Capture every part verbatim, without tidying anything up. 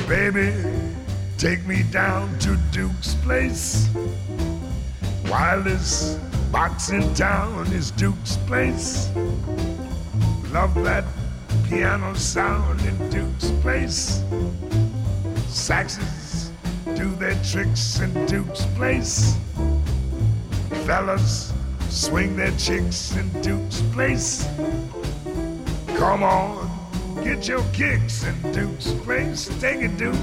Baby, take me down to Duke's place. Wildest box in town is Duke's place. Love that piano sound in Duke's place. Saxes do their tricks in Duke's place. Fellas swing their chicks in Duke's place. Come on, get your kicks in Duke's place. Take it, Duke.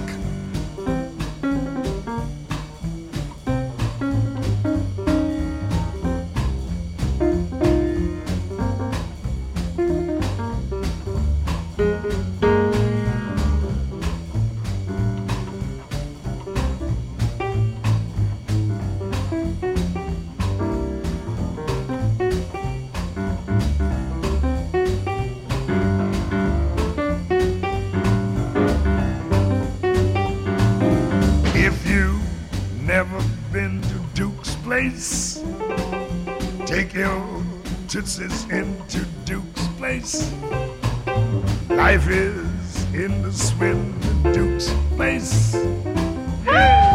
Never been to Duke's place? Take your tootsies into Duke's place. Life is in the swim in Duke's place. Yeah.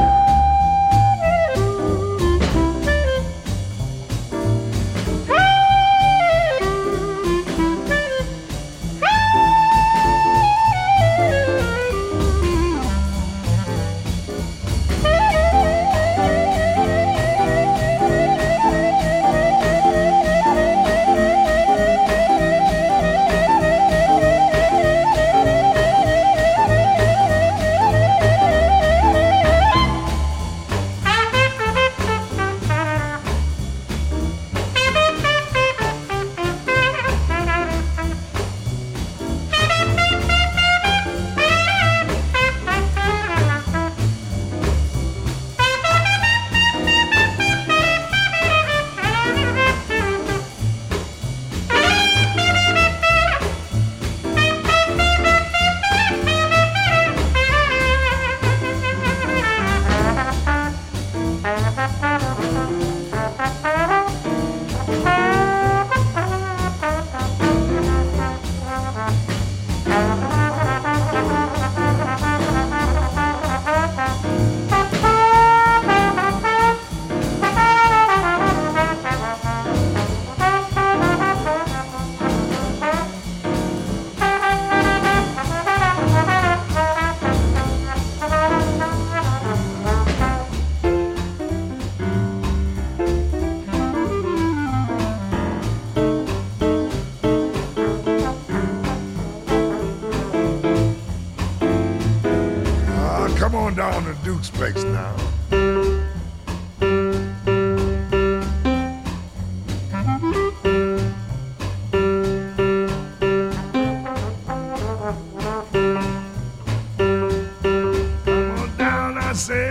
Come on down to Duke's place now. Come on down, I say.